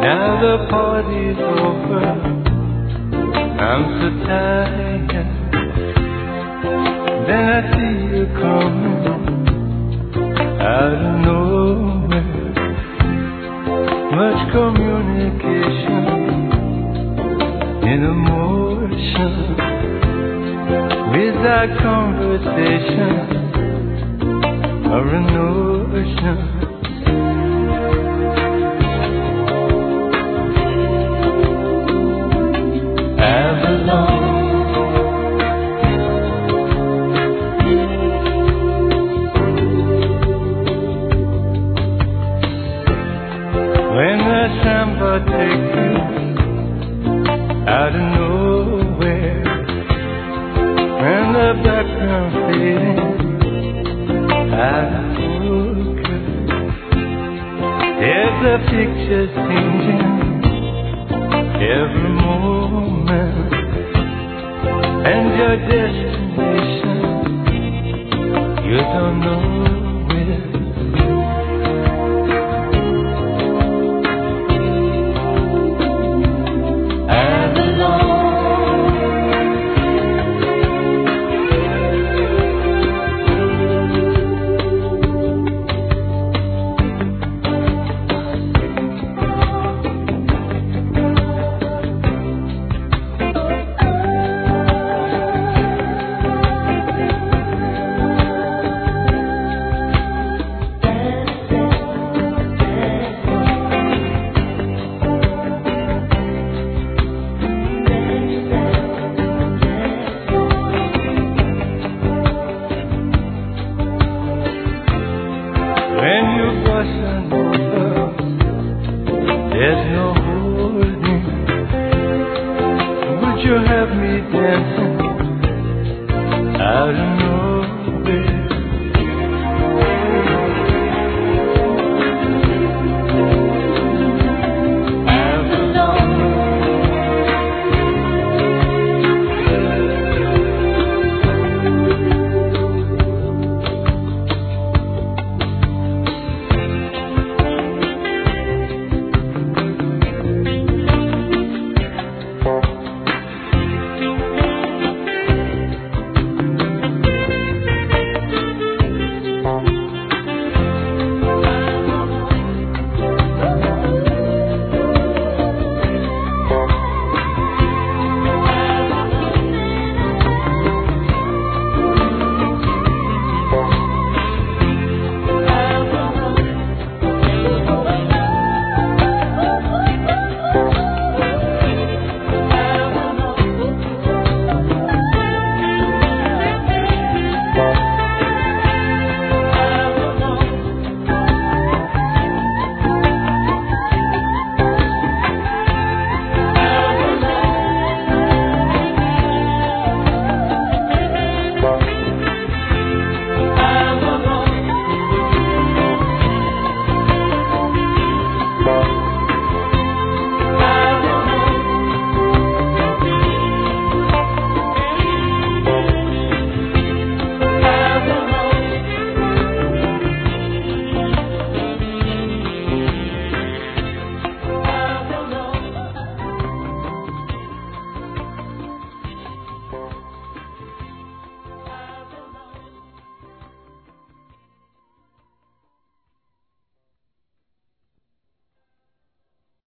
Now the party's over, I'm so tired. Then I see you coming out of nowhere. Much communication in emotion, without conversation or a notion. Avalon. When the samba takes you out of nowhere, when the background fading out of focus, there's a picture changing every moment, and your destination you don't know.